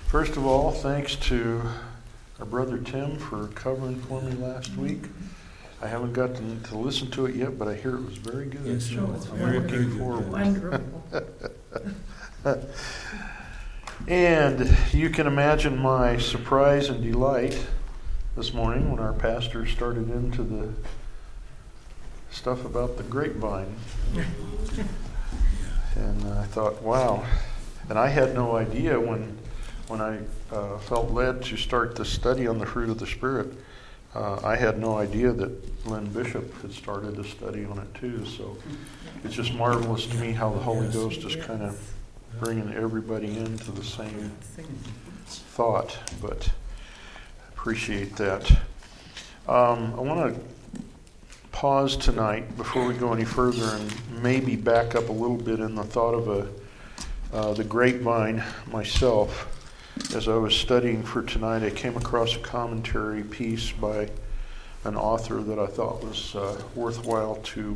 First of all, thanks to our brother Tim for covering for me last week. I haven't got to listen to it yet, but I hear it was very good. Yes, so it's I'm very, looking very good. forward. Wonderful. And you can imagine my surprise and delight this morning when our pastor started into the stuff about the grapevine. And I thought, wow. And I had no idea when I felt led to start the study on the fruit of the Spirit, I had no idea that Lynn Bishop had started a study on it too. So it's just marvelous to me how the Holy Ghost is kind of bringing everybody into the same thought. But appreciate that. I want to pause tonight before we go any further and maybe back up a little bit in the thought of the grapevine myself. As I was studying for tonight, I came across a commentary piece by an author that I thought was worthwhile to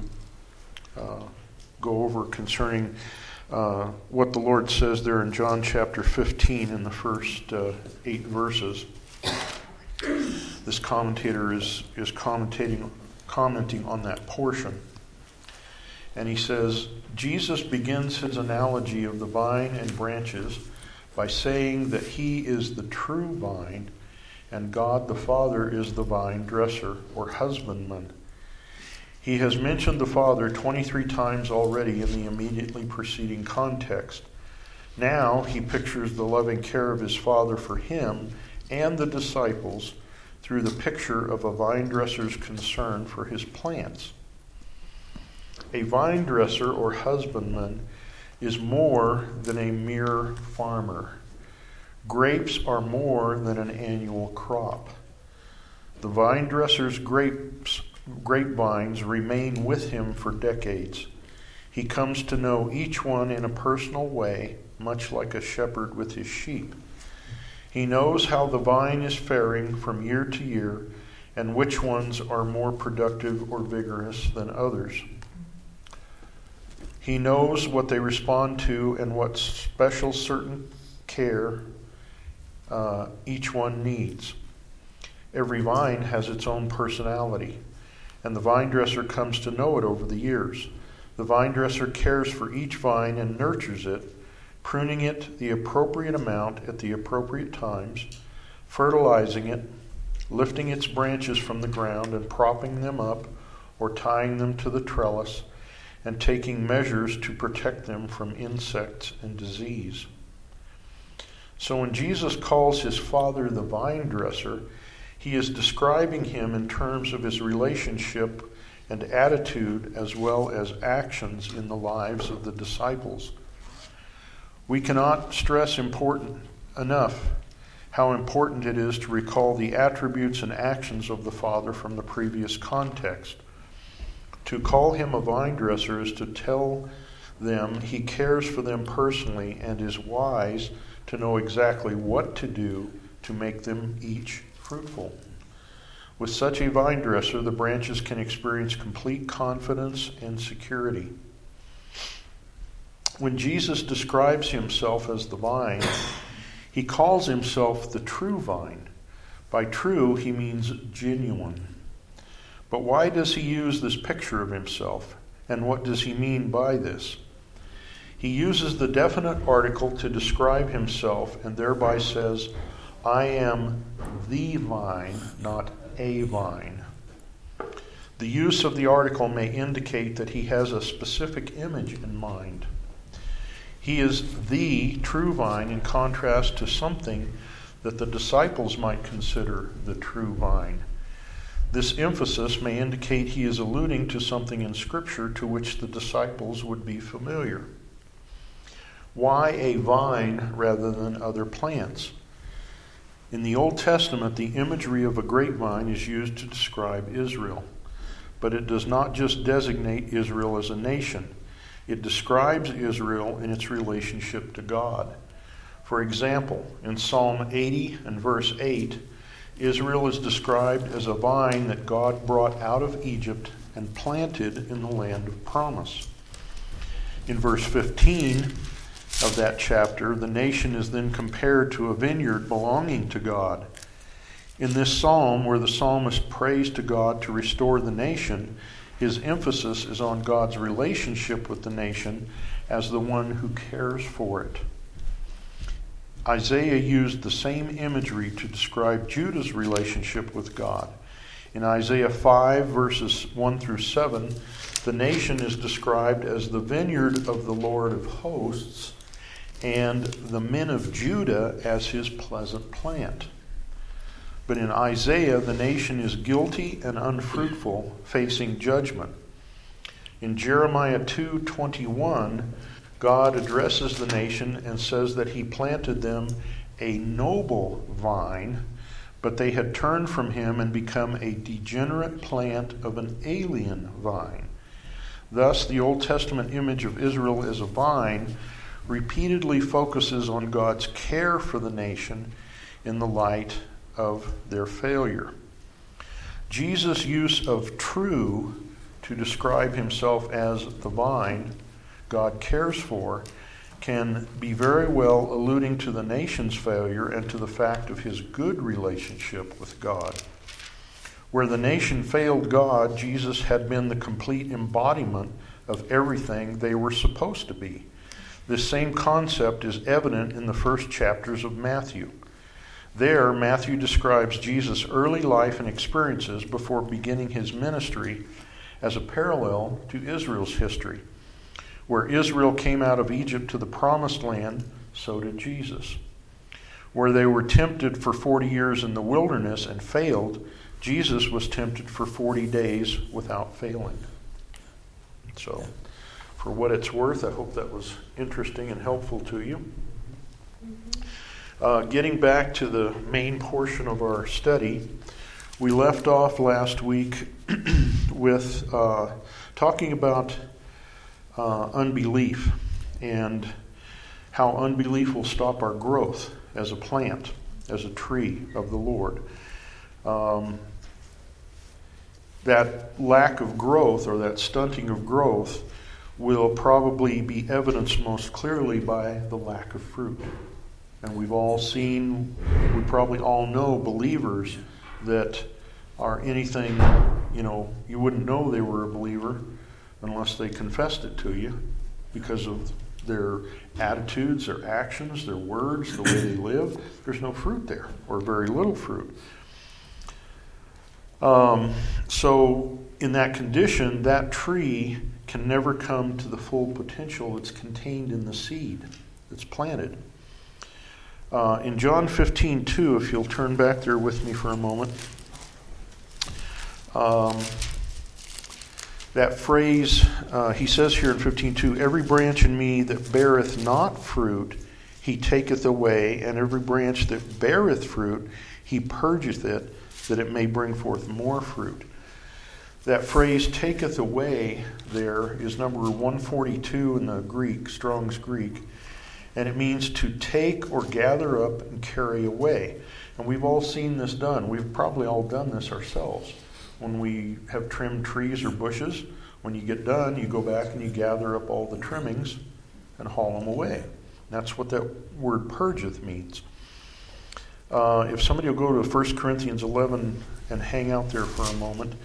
go over concerning what the Lord says there in John chapter 15 in the first 8 verses. This commentator is commenting on that portion. And he says, Jesus begins his analogy of the vine and branches by saying that he is the true vine and God the Father is the vine dresser or husbandman. He has mentioned the Father 23 times already in the immediately preceding context. Now he pictures the loving care of his Father for him and the disciples through the picture of a vine dresser's concern for his plants. A vine dresser or husbandman is more than a mere farmer. Grapes are more than an annual crop. The vine dresser's grapevines remain with him for decades. He comes to know each one in a personal way, much like a shepherd with his sheep. He knows how the vine is faring from year to year and which ones are more productive or vigorous than others. He knows what they respond to and what special certain care each one needs. Every vine has its own personality, and the vine dresser comes to know it over the years. The vine dresser cares for each vine and nurtures it, pruning it the appropriate amount at the appropriate times, fertilizing it, lifting its branches from the ground and propping them up or tying them to the trellis, and taking measures to protect them from insects and disease. So when Jesus calls his Father the vine dresser, he is describing him in terms of his relationship and attitude as well as actions in the lives of the disciples. We cannot stress enough how important it is to recall the attributes and actions of the Father from the previous context. To call him a vine dresser is to tell them he cares for them personally and is wise to know exactly what to do to make them each fruitful. With such a vine dresser, the branches can experience complete confidence and security. When Jesus describes himself as the vine, he calls himself the true vine. By true, he means genuine. But why does he use this picture of himself? And what does he mean by this? He uses the definite article to describe himself and thereby says, I am the vine, not a vine. The use of the article may indicate that he has a specific image in mind. He is the true vine in contrast to something that the disciples might consider the true vine. This emphasis may indicate he is alluding to something in Scripture to which the disciples would be familiar. Why a vine rather than other plants? In the Old Testament, the imagery of a grapevine is used to describe Israel, but it does not just designate Israel as a nation. It describes Israel in its relationship to God. For example, in Psalm 80 and verse 8, Israel is described as a vine that God brought out of Egypt and planted in the land of promise. In verse 15, of that chapter, the nation is then compared to a vineyard belonging to God. In this psalm, where the psalmist prays to God to restore the nation, his emphasis is on God's relationship with the nation as the one who cares for it. Isaiah used the same imagery to describe Judah's relationship with God. In Isaiah 5, verses 1 through 7, the nation is described as the vineyard of the Lord of hosts, and the men of Judah as his pleasant plant. But in Isaiah, the nation is guilty and unfruitful, facing judgment. In Jeremiah 2:21, God addresses the nation and says that he planted them a noble vine, but they had turned from him and become a degenerate plant of an alien vine. Thus, the Old Testament image of Israel as a vine repeatedly focuses on God's care for the nation in the light of their failure. Jesus' use of true to describe himself as the vine God cares for can be very well alluding to the nation's failure and to the fact of his good relationship with God. Where the nation failed God, Jesus had been the complete embodiment of everything they were supposed to be. This same concept is evident in the first chapters of Matthew. There, Matthew describes Jesus' early life and experiences before beginning his ministry as a parallel to Israel's history. Where Israel came out of Egypt to the promised land, so did Jesus. Where they were tempted for 40 years in the wilderness and failed, Jesus was tempted for 40 days without failing. So, for what it's worth, I hope that was interesting and helpful to you. Getting back to the main portion of our study, we left off last week with talking about unbelief and how unbelief will stop our growth as a plant, as a tree of the Lord. That lack of growth or that stunting of growth will probably be evidenced most clearly by the lack of fruit. And we've all seen, we probably all know believers that are anything, you wouldn't know they were a believer unless they confessed it to you because of their attitudes, their actions, their words, the way they live. There's no fruit there, or very little fruit. So in that condition, that tree can never come to the full potential that's contained in the seed that's planted. In John 15:2, if you'll turn back there with me for a moment, that phrase, he says here in 15:2, every branch in me that beareth not fruit, he taketh away, and every branch that beareth fruit, he purgeth it, that it may bring forth more fruit. That phrase, taketh away, there is number 142 in the Greek, Strong's Greek, and it means to take or gather up and carry away. And we've all seen this done. We've probably all done this ourselves. When we have trimmed trees or bushes, when you get done, you go back and you gather up all the trimmings and haul them away. That's what that word purgeth means. If somebody will go to 1 Corinthians 11 and hang out there for a moment.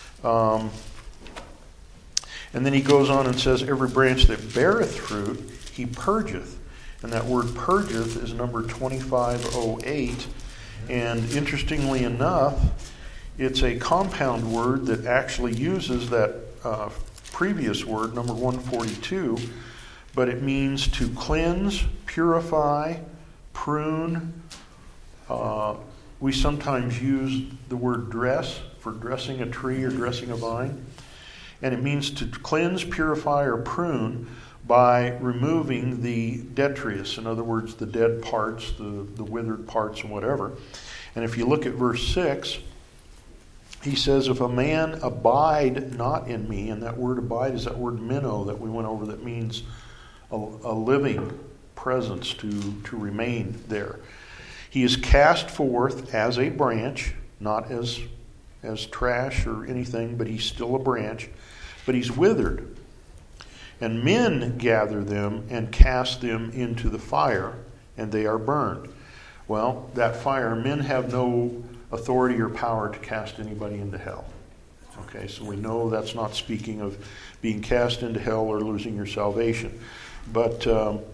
And then he goes on and says, every branch that beareth fruit, he purgeth. And that word purgeth is number 2508. And interestingly enough, it's a compound word that actually uses that previous word, number 142, but it means to cleanse, purify, prune. We sometimes use the word dress for dressing a tree or dressing a vine. And it means to cleanse, purify, or prune by removing the detritus, in other words, the dead parts, the withered parts, and whatever. And if you look at verse 6, he says, if a man abide not in me, and that word abide is that word meno that we went over that means a living presence to remain there. He is cast forth as a branch, not as trash or anything, but he's still a branch, but he's withered. And men gather them and cast them into the fire, and they are burned. Well, that fire, men have no authority or power to cast anybody into hell. Okay, so we know that's not speaking of being cast into hell or losing your salvation. But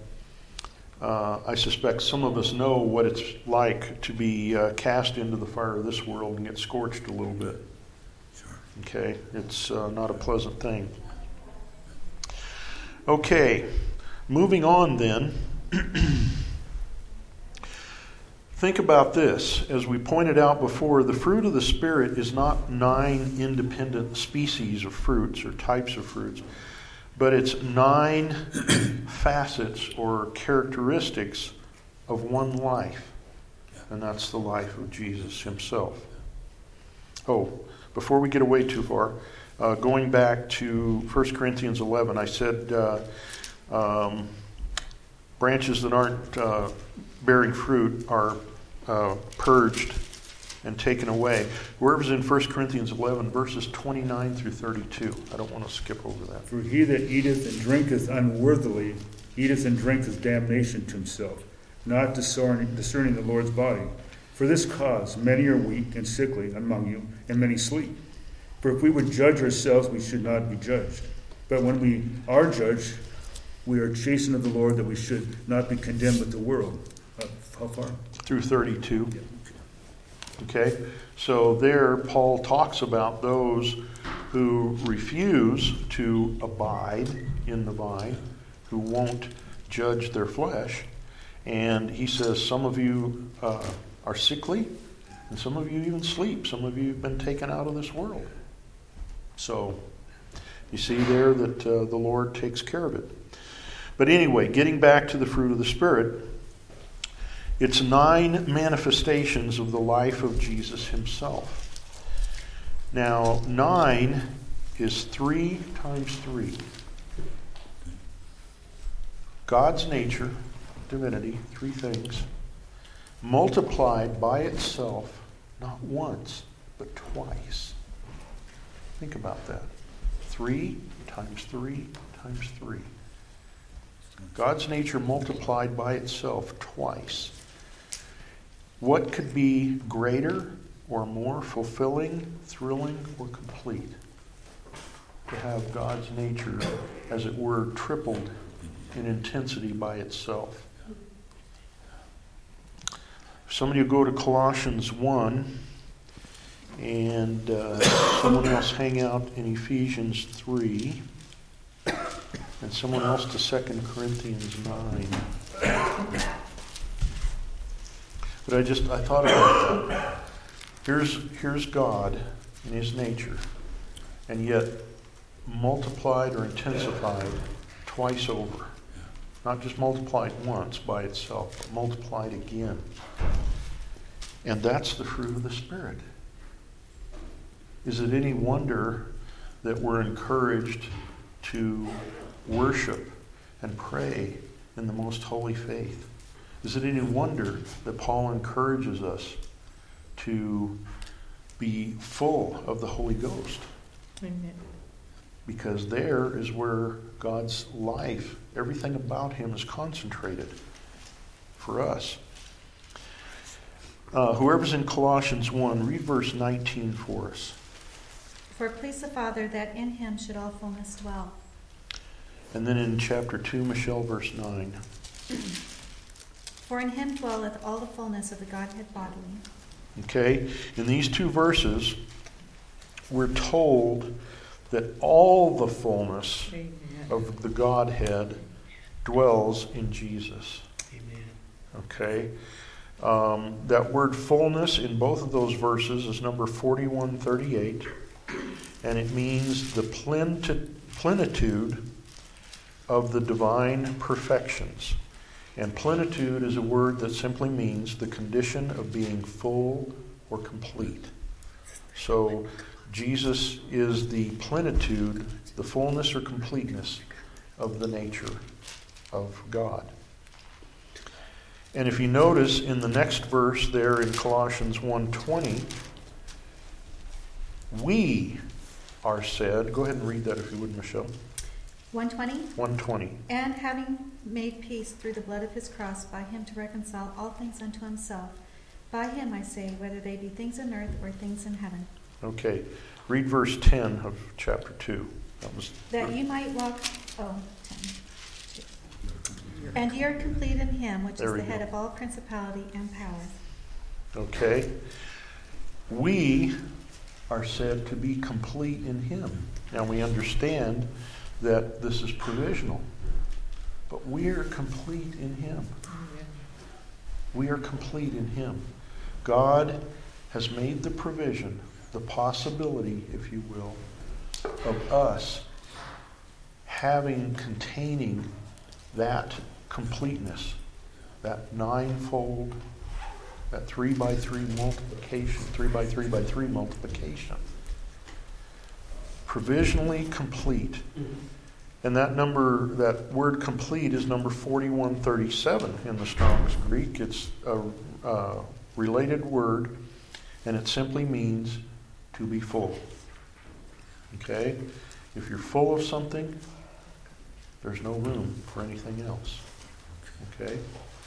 I suspect some of us know what it's like to be cast into the fire of this world and get scorched a little bit. Okay, it's not a pleasant thing. Okay, moving on then. Think about this. As we pointed out before, the fruit of the Spirit is not 9 independent species of fruits or types of fruits, but it's 9 facets or characteristics of one life, and that's the life of Jesus himself. Oh, before we get away too far, going back to 1 Corinthians 11, I said branches that aren't bearing fruit are purged and taken away. Wherever's in 1 Corinthians 11, verses 29 through 32. I don't want to skip over that. For he that eateth and drinketh unworthily eateth and drinketh damnation to himself, not discerning the Lord's body. For this cause many are weak and sickly among you, and many sleep. For if we would judge ourselves, we should not be judged. But when we are judged, we are chastened of the Lord, that we should not be condemned with the world. How far? Through 32. Yeah. Okay, so there Paul talks about those who refuse to abide in the vine, who won't judge their flesh. And he says some of you are sickly, and some of you even sleep. Some of you have been taken out of this world. So you see there that the Lord takes care of it. But anyway, getting back to the fruit of the Spirit, it's 9 manifestations of the life of Jesus himself. Now, 9 is 3 times 3. God's nature, divinity, 3 things, multiplied by itself, not once, but twice. Think about that. 3 times 3 times 3. God's nature multiplied by itself twice. What could be greater or more fulfilling, thrilling, or complete? To have God's nature, as it were, tripled in intensity by itself. Somebody will go to Colossians 1, and someone else hang out in Ephesians 3, and someone else to 2 Corinthians 9. But I thought about that. Here's God in his nature, and yet multiplied or intensified twice over. Not just multiplied once by itself, but multiplied again. And that's the fruit of the Spirit. Is it any wonder that we're encouraged to worship and pray in the most holy faith? Is it any wonder that Paul encourages us to be full of the Holy Ghost? Amen. Because there is where God's life, everything about him is concentrated for us. Whoever's in Colossians 1, read verse 19 for us. For it pleased the Father that in him should all fullness dwell. And then in chapter 2, Michelle, verse 9. For in him dwelleth all the fullness of the Godhead bodily. Okay, in these 2 verses, we're told that all the fullness of the Godhead dwells in Jesus. Amen. Okay, that word fullness in both of those verses is number 4138, and it means the plenitude of the divine perfections. And plenitude is a word that simply means the condition of being full or complete. So Jesus is the plenitude, the fullness or completeness of the nature of God. And if you notice in the next verse there in Colossians 1:20, we are said, go ahead and read that if you would, Michelle. 120. 120. And having made peace through the blood of his cross, by him to reconcile all things unto himself. By him, I say, whether they be things in earth or things in heaven. Okay. Read verse 10 of chapter 2. That you might walk... 10. And ye are complete in him, which is the head of all principality and power. Okay. We are said to be complete in him. Now we understand that this is provisional, but we are complete in him. We are complete in him. God has made the provision, the possibility, if you will, of us containing that completeness, that ninefold, that 3x3 multiplication, 3x3x3 multiplication. Provisionally complete. And that word complete is number 4137 in the Strong's Greek. It's a related word, and it simply means to be full. Okay? If you're full of something, there's no room for anything else. Okay?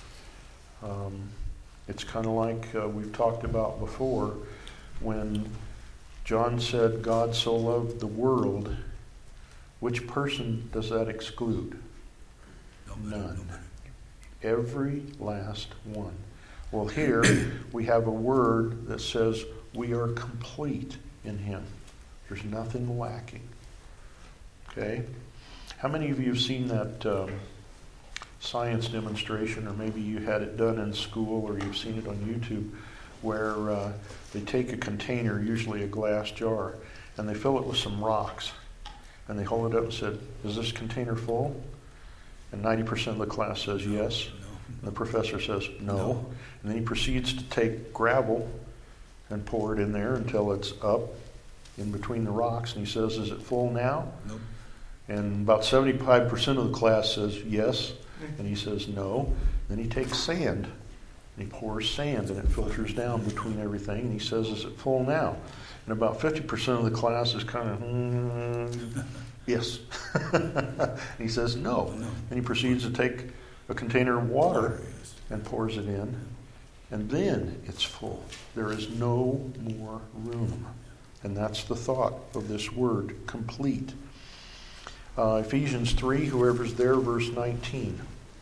It's kind of like we've talked about before when John said God so loved the world. Which person does that exclude? None. Every last one. Well, here we have a word that says we are complete in him. There's nothing lacking. Okay? How many of you have seen that science demonstration, or maybe you had it done in school, or you've seen it on YouTube, where they take a container, usually a glass jar, and they fill it with some rocks, and they hold it up and said, "Is this container full?" And 90% of the class says yes. And the professor says no. And then he proceeds to take gravel and pour it in there until it's up in between the rocks, and he says, "Is it full now?" Nope. And about 75% of the class says yes, and he says no. Then he takes sand, and he pours sand, and it filters down between everything, and he says, "Is it full now?" And about 50% of the class is kind of, yes. And he says no. And he proceeds to take a container of water and pours it in, and then it's full. There is no more room. And that's the thought of this word, complete. Ephesians 3, whoever's there, verse 19.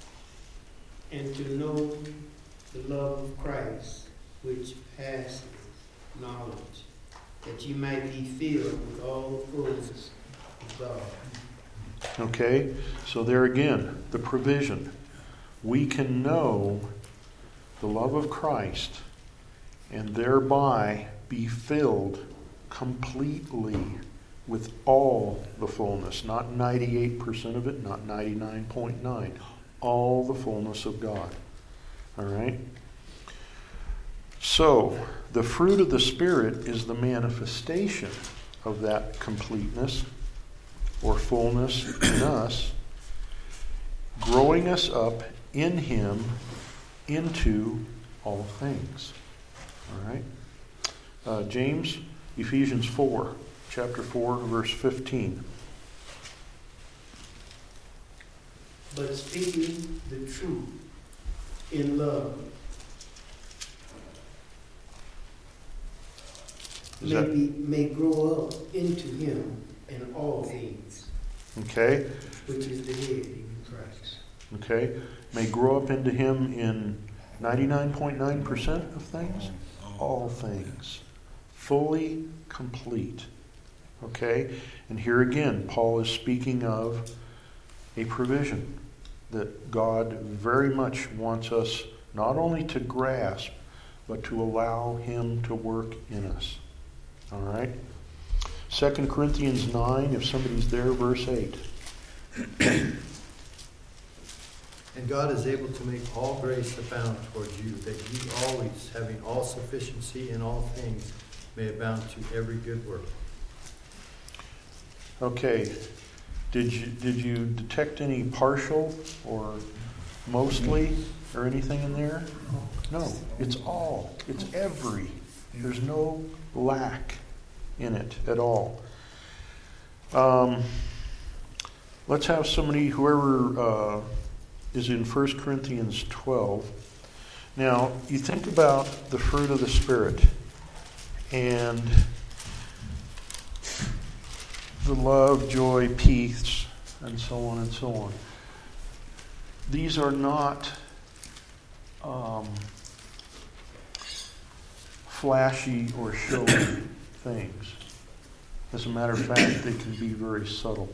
And to know the love of Christ, which passes knowledge, that you might be filled with all the fullness of God. Okay, so there again, the provision. We can know the love of Christ and thereby be filled completely with all the fullness, not 98% of it, not 99.9, all the fullness of God. All right? So, the fruit of the Spirit is the manifestation of that completeness or fullness in us, growing us up in Him into all things. All right? James, Ephesians 4, chapter 4, verse 15. But speaking the truth in love may grow up into him in all things. Okay? Which is the head, even Christ. Okay? May grow up into him in 99.9% of things? All things. Fully complete. Okay? And here again, Paul is speaking of a provision that God very much wants us not only to grasp, but to allow him to work in us. All right? 2 Corinthians 9, if somebody's there, verse 8. And God is able to make all grace abound toward you, that ye always, having all sufficiency in all things, may abound to every good work. Okay. Did you detect any partial or mostly or anything in there? No. It's all. It's every. There's no lack in it at all. let's have somebody, whoever is in 1 Corinthians 12. Now, you think about the fruit of the Spirit and the love, joy, peace, and so on and so on. These are not flashy or showy things. As a matter of fact, they can be very subtle.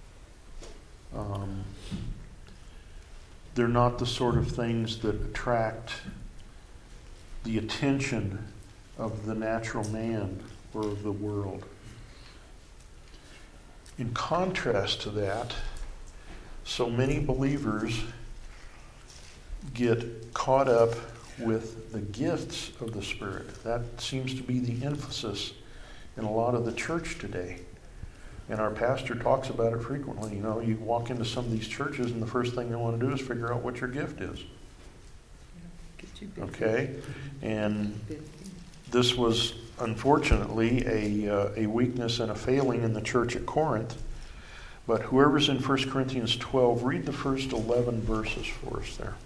They're not the sort of things that attract the attention of the natural man or of the world. In contrast to that, so many believers get caught up with the gifts of the Spirit. That seems to be the emphasis in a lot of the church today. And our pastor talks about it frequently. You know, you walk into some of these churches and the first thing they want to do is figure out what your gift is. Okay? And this was unfortunately a weakness and a failing in the church at Corinth. But whoever's in 1 Corinthians 12, read the first 11 verses for us there.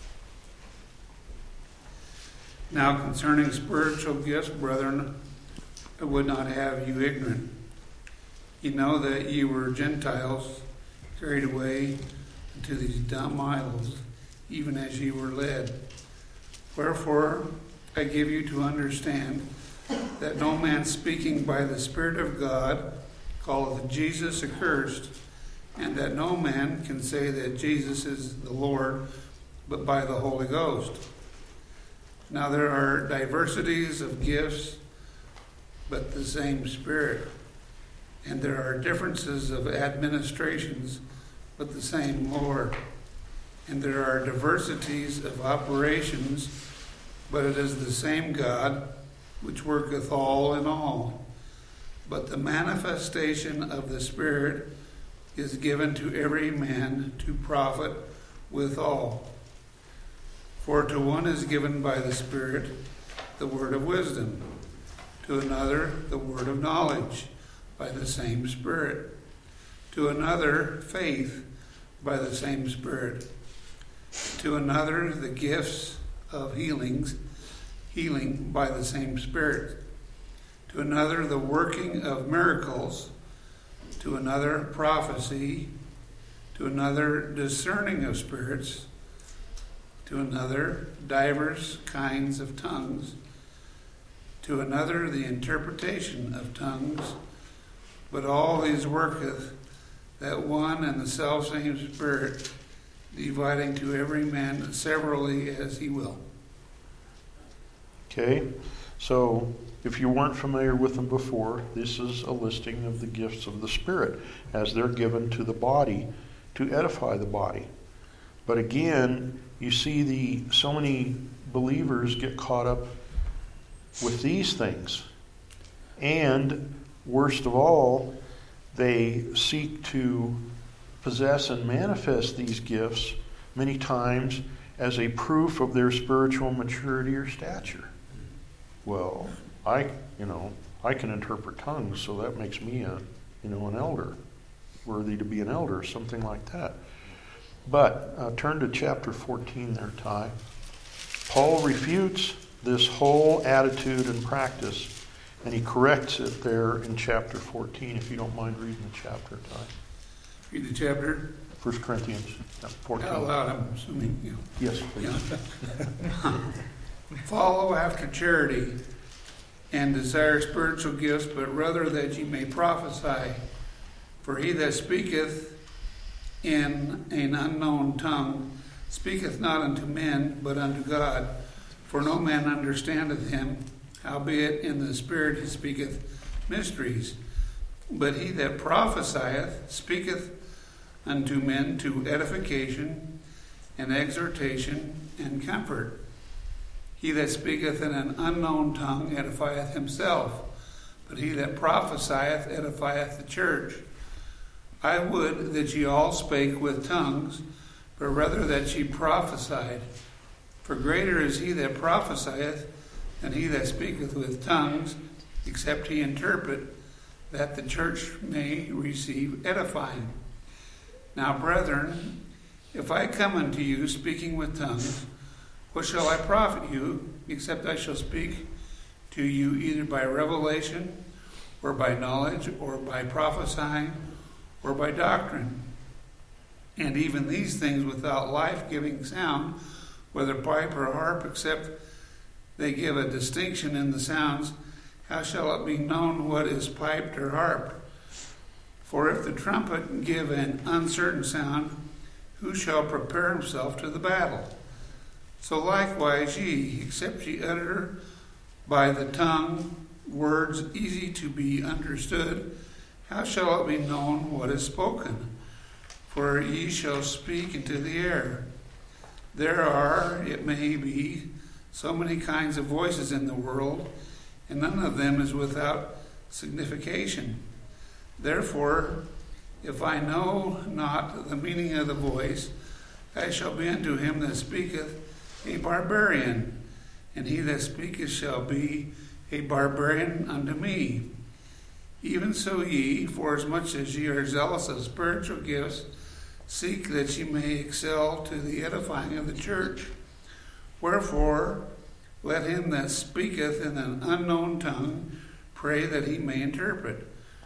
Now concerning spiritual gifts, brethren, I would not have you ignorant. You know that ye were Gentiles, carried away into these dumb idols, even as ye were led. Wherefore I give you to understand that no man speaking by the Spirit of God calleth Jesus accursed, and that no man can say that Jesus is the Lord, but by the Holy Ghost. Now there are diversities of gifts, but the same Spirit. And there are differences of administrations, but the same Lord. And there are diversities of operations, but it is the same God, which worketh all in all. But the manifestation of the Spirit is given to every man to profit withal. For to one is given by the Spirit the word of wisdom, to another the word of knowledge by the same Spirit, to another faith by the same Spirit, to another the gifts of healing by the same Spirit, to another the working of miracles, to another prophecy, to another discerning of spirits, to another divers kinds of tongues, to another the interpretation of tongues. But all these worketh that one and the selfsame Spirit, dividing to every man severally as he will. Okay, so if you weren't familiar with them before, this is a listing of the gifts of the Spirit as they're given to the body to edify the body. But again, you see so many believers get caught up with these things. And worst of all, they seek to possess and manifest these gifts many times as a proof of their spiritual maturity or stature. Well, I can interpret tongues, so that makes me an elder, worthy to be an elder, something like that. But turn to chapter 14 there, Ty. Paul refutes this whole attitude and practice, and he corrects it there in chapter 14, if you don't mind reading the chapter, Ty. Read the chapter. 1 Corinthians 14. Out loud, I'm assuming. Yes, please. Follow after charity, and desire spiritual gifts, but rather that ye may prophesy. For he that speaketh in an unknown tongue speaketh not unto men, but unto God. For no man understandeth him, howbeit in the Spirit he speaketh mysteries. But he that prophesieth speaketh unto men to edification and exhortation and comfort. He that speaketh in an unknown tongue edifieth himself, but he that prophesieth edifieth the church. I would that ye all spake with tongues, but rather that ye prophesied. For greater is he that prophesieth than he that speaketh with tongues, except he interpret, that the church may receive edifying. Now, brethren, if I come unto you speaking with tongues, what shall I profit you, except I shall speak to you either by revelation, or by knowledge, or by prophesying, or by doctrine? And even these things without life-giving sound, whether pipe or harp, except they give a distinction in the sounds, how shall it be known what is piped or harped? For if the trumpet give an uncertain sound, who shall prepare himself to the battle? So likewise ye, except ye utter by the tongue words easy to be understood, how shall it be known what is spoken? For ye shall speak into the air. There are, it may be, so many kinds of voices in the world, and none of them is without signification. Therefore, if I know not the meaning of the voice, I shall be unto him that speaketh a barbarian, and he that speaketh shall be a barbarian unto me. Even so ye, forasmuch as ye are zealous of spiritual gifts, seek that ye may excel to the edifying of the church. Wherefore, let him that speaketh in an unknown tongue pray that he may interpret.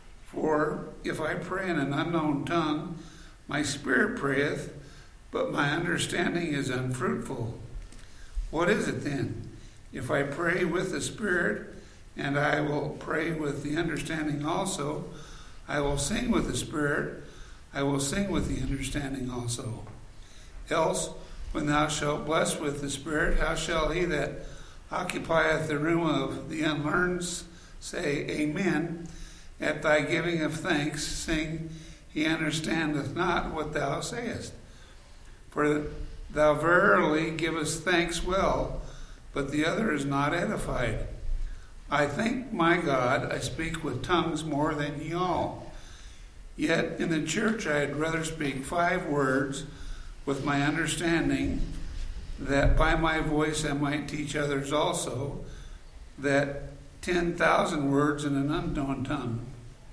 For if I pray in an unknown tongue, my spirit prayeth, but my understanding is unfruitful. What is it then? If I pray with the spirit, and I will pray with the understanding also, I will sing with the spirit, I will sing with the understanding also. Else, when thou shalt bless with the spirit, how shall he that occupieth the room of the unlearned say, Amen, at thy giving of thanks, sing, he understandeth not what thou sayest. For thou verily givest thanks well, but the other is not edified. I thank my God, I speak with tongues more than ye all. Yet in the church I had rather speak 5 words with my understanding, that by my voice I might teach others also, that 10,000 words in an unknown tongue.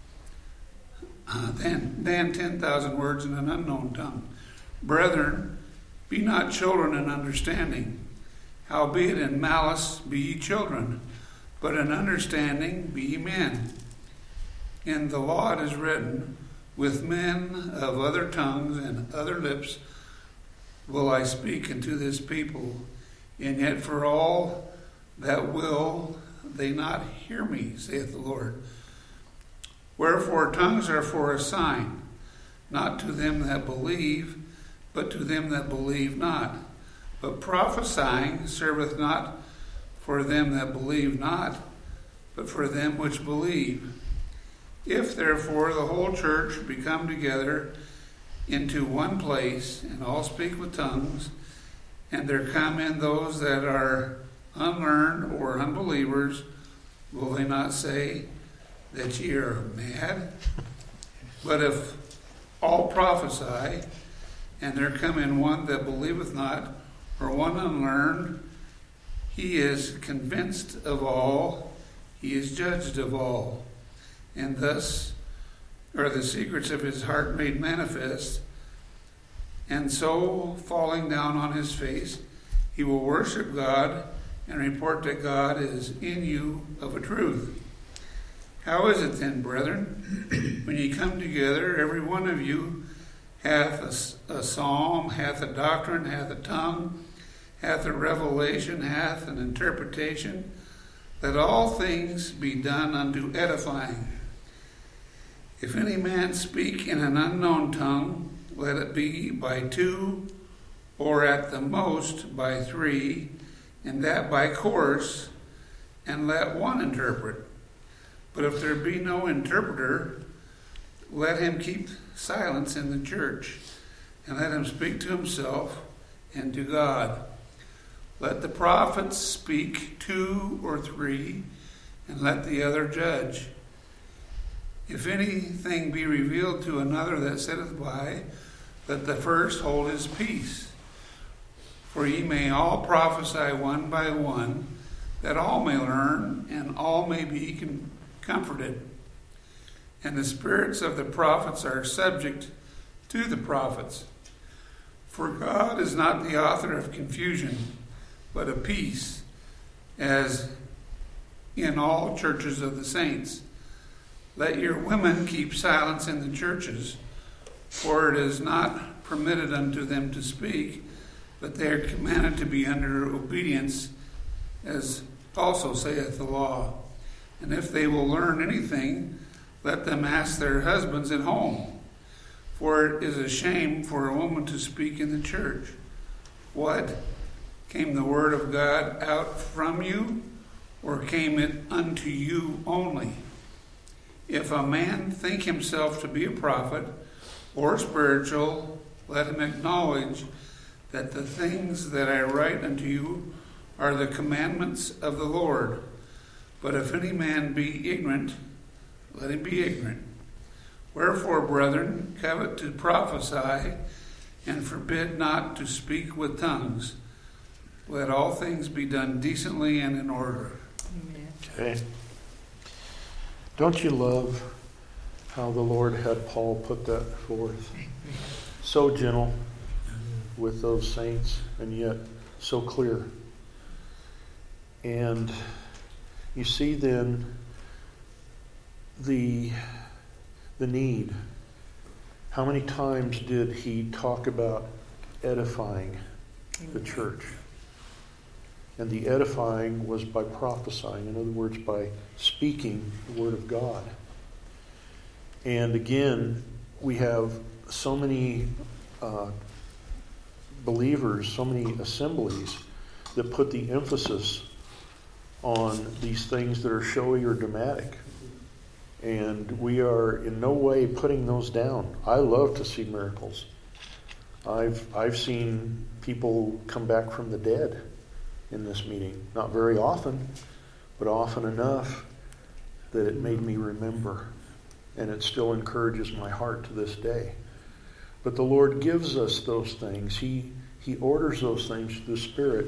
Than 10,000 words in an unknown tongue. Brethren, be not children in understanding. Howbeit in malice be ye children, but in understanding be ye men. In the law it is written, with men of other tongues and other lips will I speak unto this people, and yet for all that will they not hear me, saith the Lord. Wherefore tongues are for a sign, not to them that believe, but to them that believe not. But prophesying serveth not for them that believe not, but for them which believe. If therefore the whole church be come together into one place, and all speak with tongues, and there come in those that are unlearned or unbelievers, will they not say that ye are mad? But if all prophesy, and there come in one that believeth not, or one unlearned, he is convinced of all, he is judged of all. And thus are the secrets of his heart made manifest. And so, falling down on his face, he will worship God and report that God is in you of a truth. How is it then, brethren, when ye come together, every one of you hath a psalm, hath a doctrine, hath a tongue, hath a revelation, hath an interpretation, let all things be done unto edifying. If any man speak in an unknown tongue, let it be by 2, or at the most by 3, and that by course, and let one interpret. But if there be no interpreter, let him keep silence in the church, and let him speak to himself and to God. Let the prophets speak 2 or 3, and let the other judge. If anything be revealed to another that sitteth by, let the first hold his peace. For ye may all prophesy one by one, that all may learn, and all may be comforted. And the spirits of the prophets are subject to the prophets. For God is not the author of confusion, but of peace, as in all churches of the saints. Let your women keep silence in the churches, for it is not permitted unto them to speak, but they are commanded to be under obedience, as also saith the law. And if they will learn anything, let them ask their husbands at home. For it is a shame for a woman to speak in the church. What? Came the word of God out from you, or came it unto you only? If a man think himself to be a prophet or spiritual, let him acknowledge that the things that I write unto you are the commandments of the Lord. But if any man be ignorant, let him be ignorant. Wherefore, brethren, covet to prophesy, and forbid not to speak with tongues. Let all things be done decently and in order. Amen. Okay. Don't you love how the Lord had Paul put that forth? So gentle with those saints, and yet so clear. And you see then the need. How many times did he talk about edifying the church? And the edifying was by prophesying. In other words, by speaking the word of God. And again, we have so many believers, so many assemblies that put the emphasis on these things that are showy or dramatic. And we are in no way putting those down. I love to see miracles. I've seen people come back from the dead in this meeting. Not very often, but often enough that it made me remember. And it still encourages my heart to this day. But the Lord gives us those things. He orders those things through the Spirit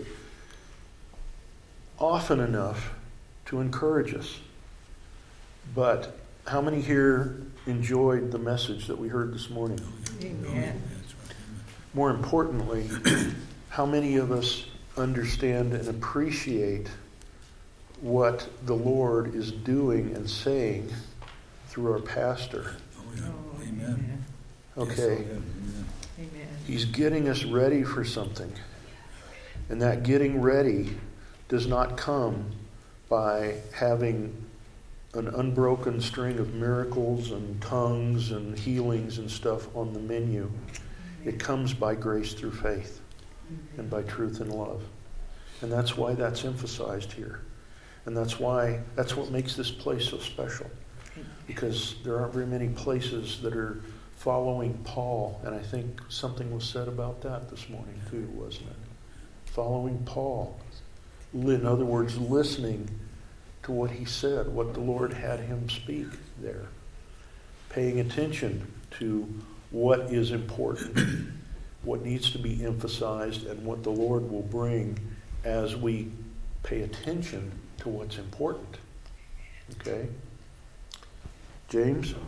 often enough to encourage us. But how many here enjoyed the message that we heard this morning? Amen. More importantly, how many of us understand and appreciate what the Lord is doing and saying through our pastor? Oh, amen. Okay. Amen. He's getting us ready for something. And that getting ready does not come by having an unbroken string of miracles and tongues and healings and stuff on the menu. It comes by grace through faith and by truth and love. And that's why that's emphasized here. And that's what makes this place so special. Because there aren't very many places that are following Paul. And I think something was said about that this morning too, wasn't it? Following Paul. In other words, listening to what he said, what the Lord had him speak there. Paying attention to what is important, what needs to be emphasized, and what the Lord will bring as we pay attention to what's important. Okay? James?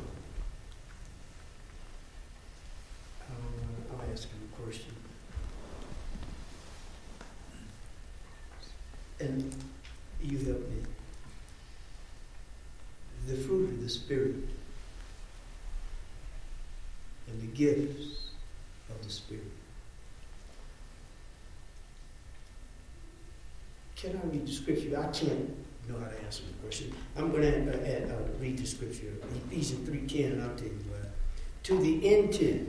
I'll ask him a question. And you help me. The fruit of the Spirit and the gifts of the Spirit. Can I read the scripture? I can't know how to answer the question. I'm going to read the scripture. Ephesians 3:10, and I'll tell you why. To the intent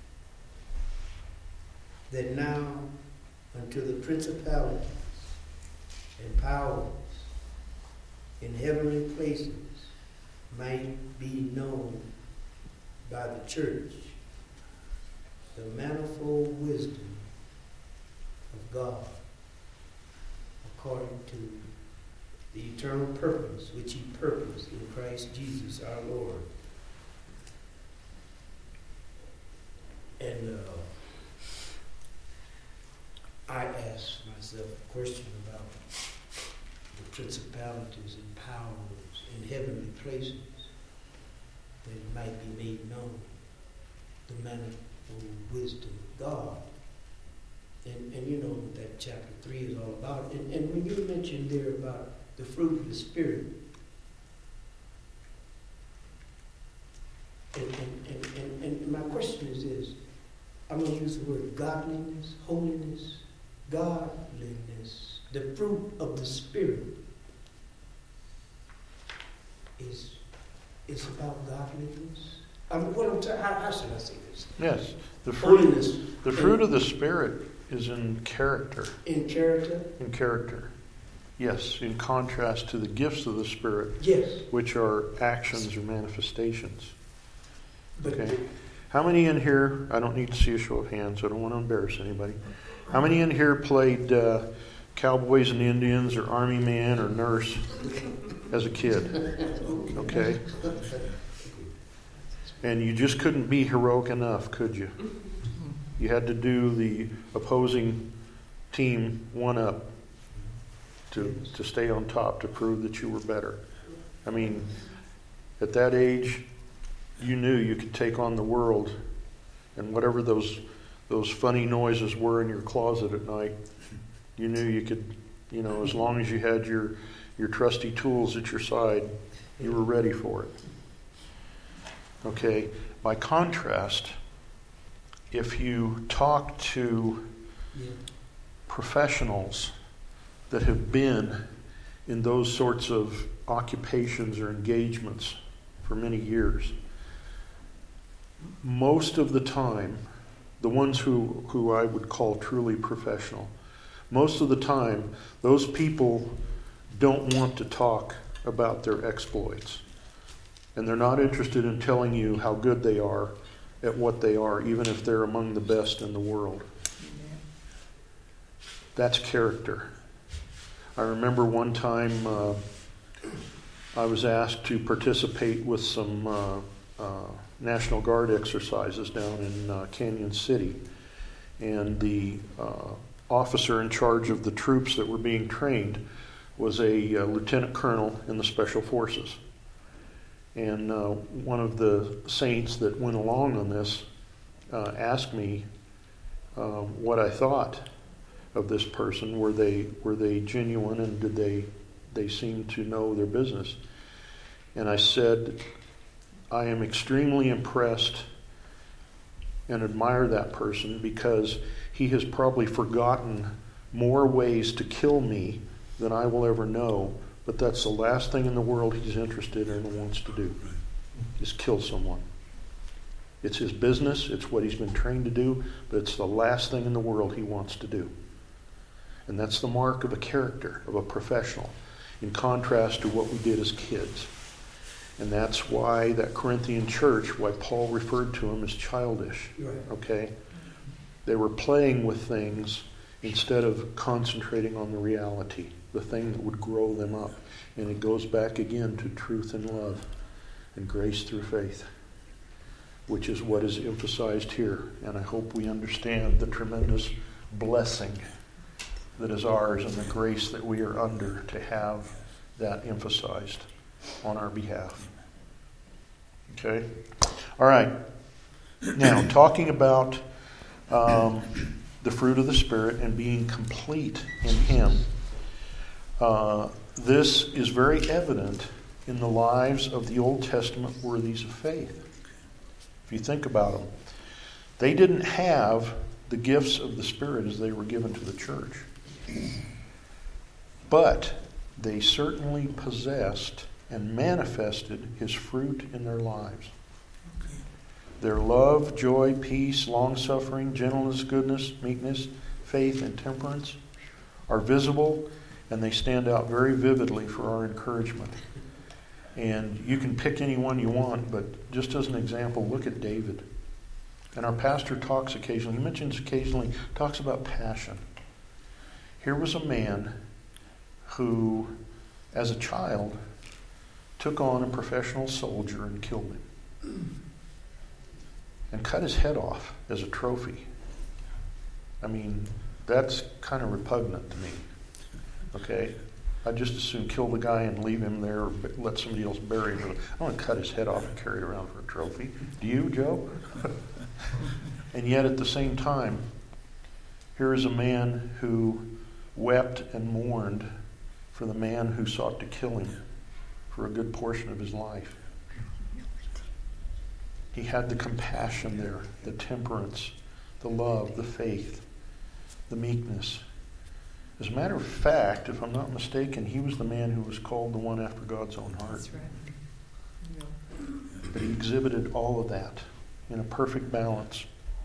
that now unto the principalities and powers in heavenly places might be known by the church the manifold wisdom of God according to the eternal purpose which he purposed in Christ Jesus our Lord. And I asked myself a question about the principalities and powers in heavenly places that might be made known, the or wisdom of God. And you know what that chapter 3 is all about. And when you mentioned there about the fruit of the Spirit, and my question is this. I'm going to use the word godliness, holiness, godliness. The fruit of the Spirit is about godliness. I mean, how should I say this? Yes. Holiness. The fruit of the Spirit is in character. In character? In character. Yes, in contrast to the gifts of the Spirit, Yes. which are actions or manifestations. But Okay. How many in here, I don't need to see a show of hands, I don't want to embarrass anybody. How many in here played Cowboys and Indians or Army Man or Nurse as a kid? Okay. And you just couldn't be heroic enough, could you? You had to do the opposing team one up to stay on top, to prove that you were better. I mean, at that age, you knew you could take on the world, and whatever those funny noises were in your closet at night, you knew you could, as long as you had your trusty tools at your side, you were ready for it. Okay, by contrast, if you talk to professionals that have been in those sorts of occupations or engagements for many years, most of the time, the ones who I would call truly professional, most of the time, those people don't want to talk about their exploits. And they're not interested in telling you how good they are at what they are, even if they're among the best in the world. That's character. I remember one time I was asked to participate with some National Guard exercises down in Canyon City. And the officer in charge of the troops that were being trained was a lieutenant colonel in the Special Forces. And one of the saints that went along on this asked me what I thought of this person. Were they genuine, and did they seem to know their business? And I said, I am extremely impressed and admire that person because he has probably forgotten more ways to kill me than I will ever know, but that's the last thing in the world he's interested in and wants to do, is kill someone. It's his business, it's what he's been trained to do, but it's the last thing in the world he wants to do. And that's the mark of a character, of a professional, in contrast to what we did as kids. And that's why that Corinthian church, why Paul referred to them as childish. Okay? They were playing with things instead of concentrating on the reality, the thing that would grow them up. And it goes back again to truth and love and grace through faith, which is what is emphasized here. And I hope we understand the tremendous blessing that is ours and the grace that we are under to have that emphasized on our behalf. Okay? All right. Now, talking about the fruit of the Spirit and being complete in Him, this is very evident in the lives of the Old Testament worthies of faith. If you think about them, they didn't have the gifts of the Spirit as they were given to the church. But they certainly possessed and manifested His fruit in their lives. Their love, joy, peace, long-suffering, gentleness, goodness, meekness, faith, and temperance are visible, and they stand out very vividly for our encouragement. And you can pick any one you want, but just as an example, look at David. And our pastor talks occasionally, he mentions occasionally, talks about passion. Here was a man who, as a child, took on a professional soldier and killed him. And cut his head off as a trophy. I mean, that's kind of repugnant to me. Okay? I'd just as soon kill the guy and leave him there or let somebody else bury him. I want to cut his head off and carry it around for a trophy. Do you, Joe? And yet at the same time, here is a man who wept and mourned for the man who sought to kill him for a good portion of his life. He had the compassion there, the temperance, the love, the faith, the meekness. As a matter of fact, if I'm not mistaken, he was the man who was called the one after God's own heart. That's right. Yeah. But he exhibited all of that in a perfect balance.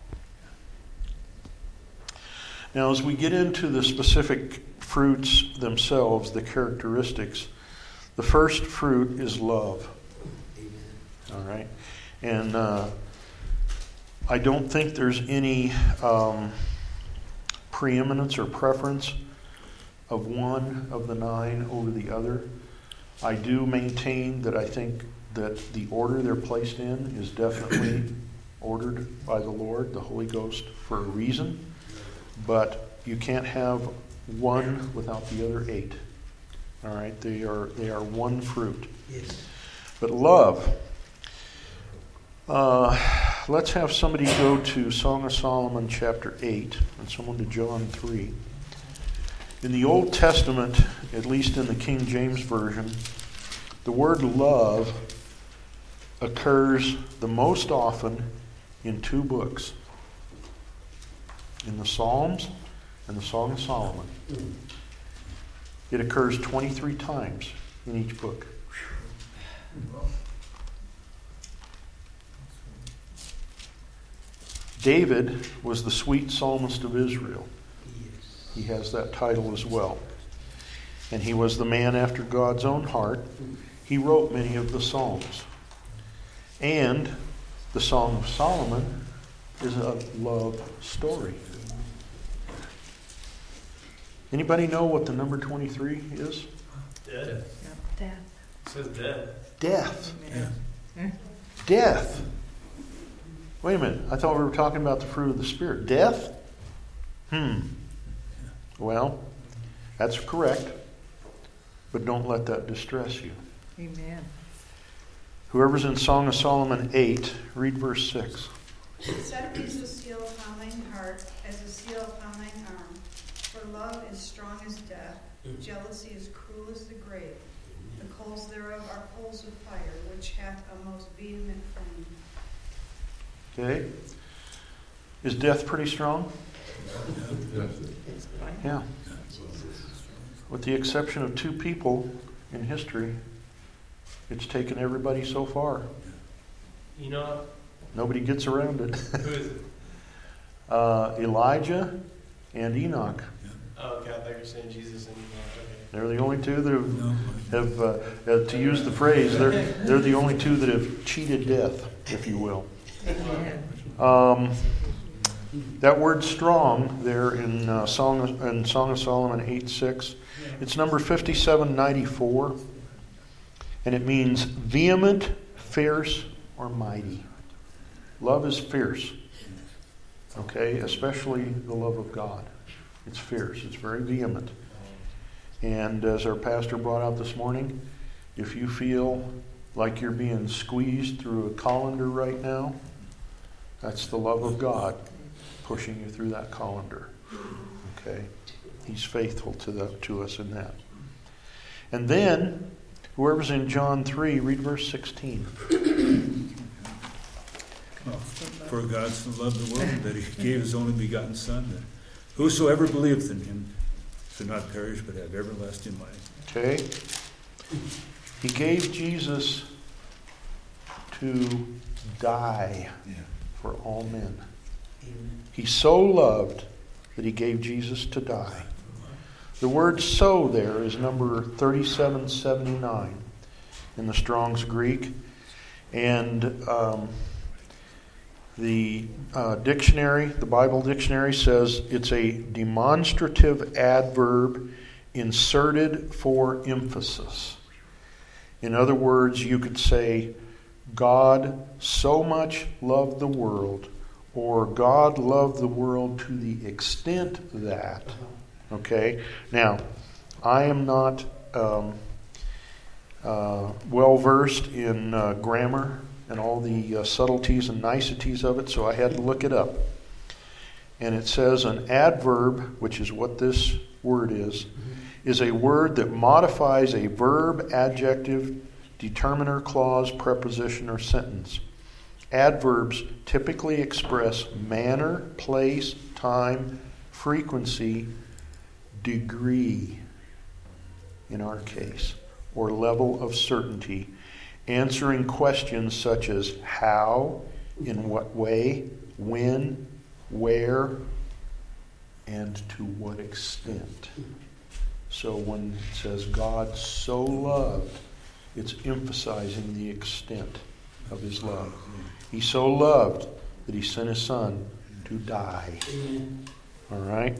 Now, as we get into the specific fruits themselves, the characteristics, the first fruit is love. All right? And I don't think there's any preeminence or preference of one of the 9 over the other. I do maintain that I think that the order they're placed in is definitely ordered by the Lord, the Holy Ghost, for a reason. But you can't have one without the other 8. All right? They are one fruit. Yes. But love. Let's have somebody go to Song of Solomon chapter 8 and someone to John 3. In the Old Testament, at least in the King James Version, the word love occurs the most often in 2 books. In the Psalms and the Song of Solomon. It occurs 23 times in each book. David was the sweet psalmist of Israel. He has that title as well. And he was the man after God's own heart. He wrote many of the Psalms. And the Song of Solomon is a love story. Anybody know what the number 23 is? Death. Death. It says death. Death. Yeah. Death. Wait a minute. I thought we were talking about the fruit of the Spirit. Death? Well, that's correct. But don't let that distress you. Amen. Whoever's in Song of Solomon 8, read verse 6. Set is a seal upon thine heart, as a seal upon thine arm. For love is strong as death, jealousy is cruel as the grave. The coals thereof are coals of fire, which hath a most vehement flame. Okay? Is death pretty strong? It's fine. Yeah. With the exception of 2 people in history, it's taken everybody so far. Enoch. Nobody gets around it. Who is it? Elijah and Enoch. Oh, okay. I thought you were saying Jesus and Enoch. Okay. They're the only 2 that have to use the phrase, they're the only 2 that have cheated death, if you will. Amen. That word strong there in Song of Solomon 8:6, it's number 5794, and it means vehement, fierce, or mighty. Love is fierce, okay? Especially the love of God. It's fierce. It's very vehement. And as our pastor brought out this morning, if you feel like you're being squeezed through a colander right now, that's the love of God pushing you through that colander. Okay? He's faithful to us in that. And then, whoever's in John 3, read verse 16. For God so loved the world that he gave his only begotten Son, that whosoever believeth in him should not perish but have everlasting life. Okay? He gave Jesus to die for all men. He so loved that he gave Jesus to die. The word "so" there is number 3779 in the Strong's Greek. And the dictionary, the Bible dictionary, says it's a demonstrative adverb inserted for emphasis. In other words, you could say, God so much loved the world, or God loved the world to the extent that. Okay? Now, I am not well versed in grammar and all the subtleties and niceties of it, so I had to look it up. And it says an adverb, which is what this word is a word that modifies a verb, adjective, determiner, clause, preposition, or sentence. Adverbs typically express manner, place, time, frequency, degree, in our case, or level of certainty, answering questions such as how, in what way, when, where, and to what extent. So when it says God so loved, it's emphasizing the extent of his love. He so loved that he sent his son to die. All right?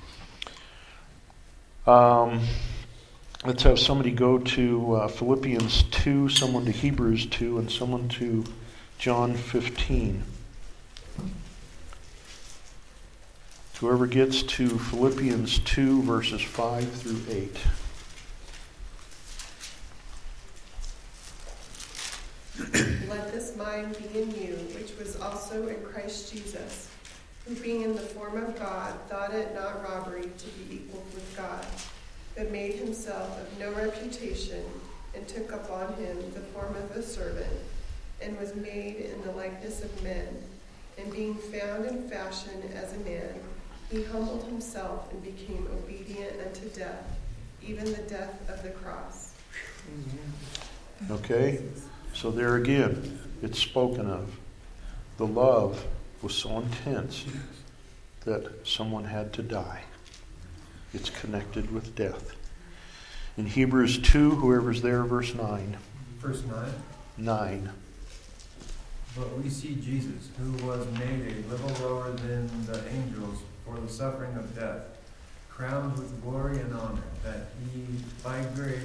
Let's have somebody go to Philippians 2, someone to Hebrews 2, and someone to John 15. Whoever gets to Philippians 2, verses 5 through 8. Let this mind be in you, which was also in Christ Jesus, who being in the form of God, thought it not robbery to be equal with God, but made himself of no reputation, and took upon him the form of a servant, and was made in the likeness of men. And being found in fashion as a man, he humbled himself and became obedient unto death, even the death of the cross. Okay? So there again, it's spoken of. The love was so intense that someone had to die. It's connected with death. In Hebrews 2, whoever's there, verse 9. Verse 9. 9. But we see Jesus, who was made a little lower than the angels for the suffering of death, crowned with glory and honor, that he by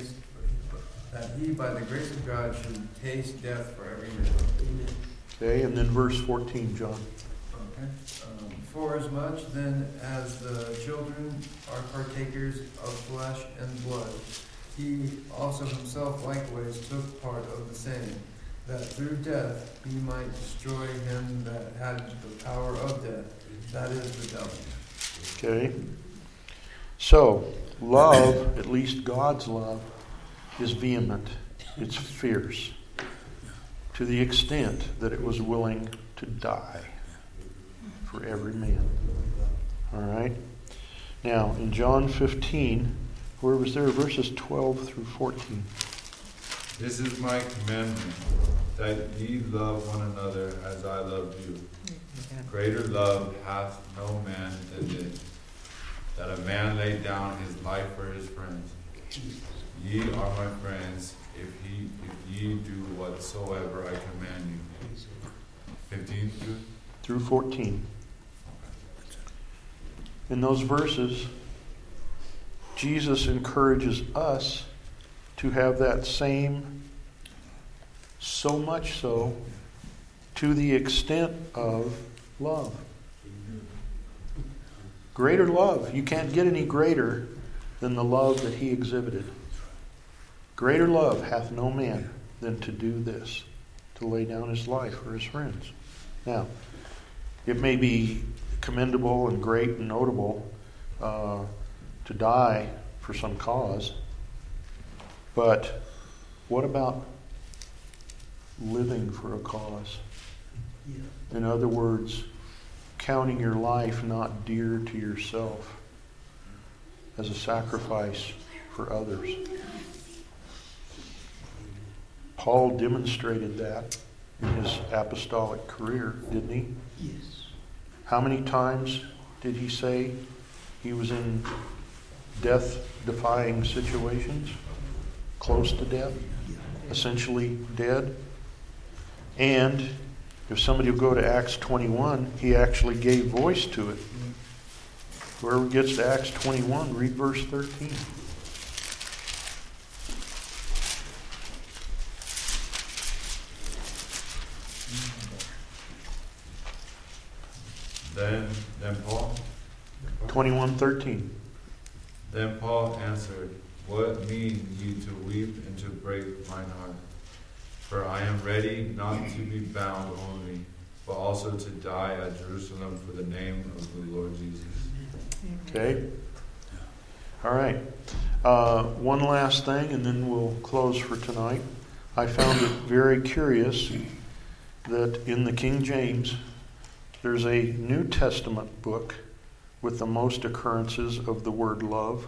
the grace of God should taste death for every man. Okay, and then verse 14, John. Okay. For as much then as the children are partakers of flesh and blood, he also himself likewise took part of the same, that through death he might destroy him that had the power of death, that is the devil. Okay. So, love, at least God's love, is vehement. It's fierce. To the extent that it was willing to die for every man. All right? Now, in John 15, where was there, verses 12 through 14. This is my commandment, that ye love one another as I loved you. Greater love hath no man than this, that a man lay down his life for his friends. Ye are my friends, if ye do whatsoever I command you. 15 through 14. In those verses, Jesus encourages us to have that same, so much so, to the extent of love. Greater love. You can't get any greater than the love that he exhibited. Greater love hath no man than to do this, to lay down his life for his friends. Now, it may be commendable and great and notable to die for some cause, but what about living for a cause? In other words, counting your life not dear to yourself as a sacrifice for others. Paul demonstrated that in his apostolic career, didn't he? Yes. How many times did he say he was in death-defying situations? Close to death? Essentially dead? And if somebody will go to Acts 21, he actually gave voice to it. Whoever gets to Acts 21, read verse 13. Then Paul 21:13. Then Paul answered, what mean ye to weep and to break mine heart? For I am ready not to be bound only, but also to die at Jerusalem for the name of the Lord Jesus. Okay? All right. One last thing, and then we'll close for tonight. I found it very curious that in the King James, there's a New Testament book with the most occurrences of the word love.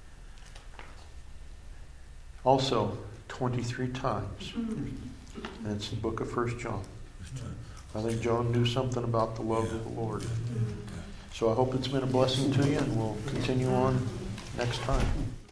Also, 23 times. And it's the book of 1 John. I think John knew something about the love of the Lord. So I hope it's been a blessing to you, and we'll continue on next time.